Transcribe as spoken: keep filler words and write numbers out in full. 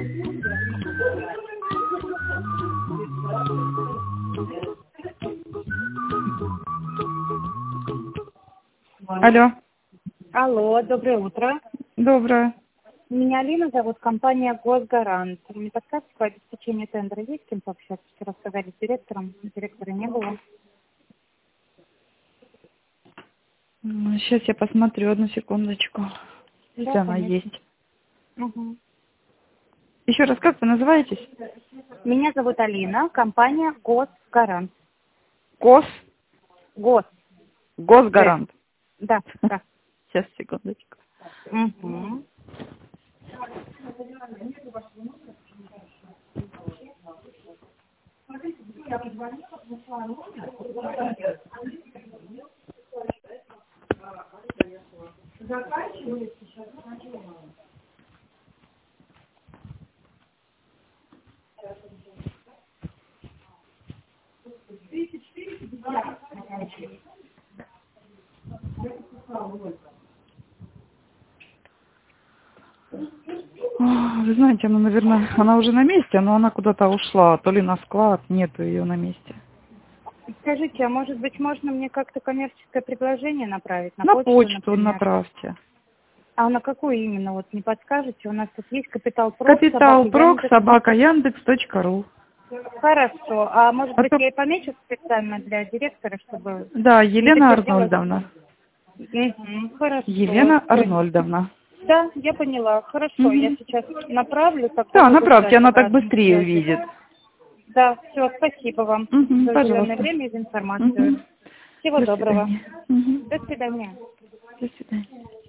Алло. Алло, доброе утро. Доброе. Меня Алина зовут, компания «Госгарант». Не подскажете по обеспечению тендера есть с кем пообщаться? Вчера сказали с директором, директора не было. Сейчас я посмотрю, одну секундочку. Да, Если она конечно. есть. Угу. Еще раз, как вы называетесь? Меня зовут Алина, компания «Госгарант». Гос? Гос. Госгарант. Да, да. Сейчас, секундочку. Угу. Ох, вы знаете, она, наверное, она уже на месте, но она куда-то ушла. То ли на склад, нету ее на месте. Скажите, а может быть, можно мне как-то коммерческое предложение направить? На, На почту, почту например? направьте. А на какую именно, вот не подскажете? У нас тут есть Капитал Прок, Капитал собака Прок, Яндекс. собака Яндекс точка ру. Хорошо. А может А быть, то- я и помечу специально для директора, чтобы Да, не Елена приходилось? Арнольдовна. Мгм, хорошо. Елена Ой. Арнольдовна. Да, я поняла. Хорошо, я Мгм. сейчас направлю, тогда Да, буду направьте, ждать она так обратной быстрее связи. увидит. Да, все, спасибо вам Мгм, за уделенное пожалуйста. время и за информацию. Мгм. Всего До доброго. свидания. Мгм. До свидания. До свидания.